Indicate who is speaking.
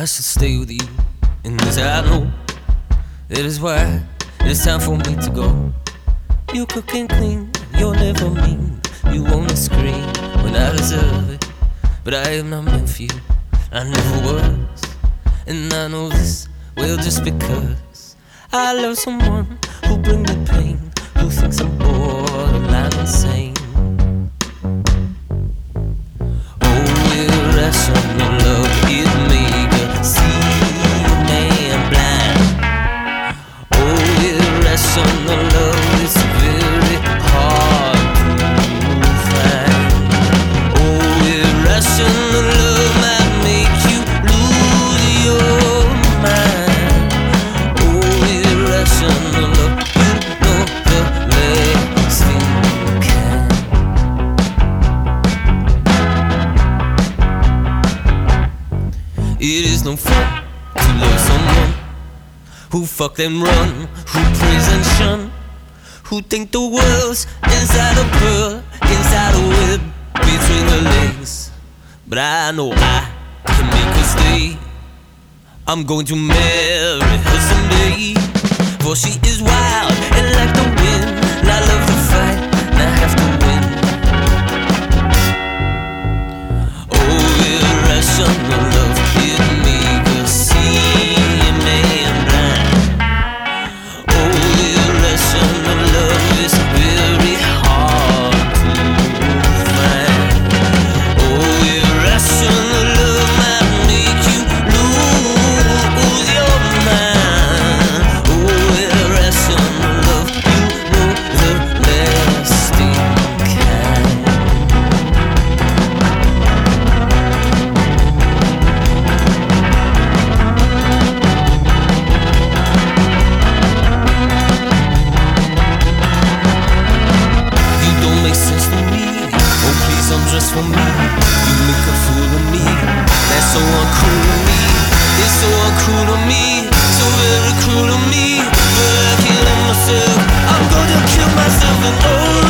Speaker 1: should stay with you, and this I know. It is why it is time for me to go. You cook and clean, you're never mean. You only scream when I deserve it, but I am not meant for you. I never was, and I know this well just because I love someone who brings me pain, who thinks I'm borderline insane. Oh, irrational love, it make her see a man blind. Oh, irrational love is very hard to find. Oh, irrational love might make you lose your mind. Oh, irrational love, you know the lasting kind. It is no fun to love someone who fuck and run, who praise and shun, who think the world's inside a pearl, inside a web between her legs. But I know I can make her stay. I'm going to marry her someday, for she is wild and like the wind, and I love to fight and I have to win. Oh, irrational love, it make her see a man blind. Oh, irrational love is very hard to find. Oh, irrational love might make you lose your mind. Oh, irrational love, you know the lasting kind. You don't make sense to me. Oh, please undress for me. You make a fool of me. That's so uncool to me. It's so uncool to me. So very cruel to me. But I can't let myself. I'm gonna kill myself and oh.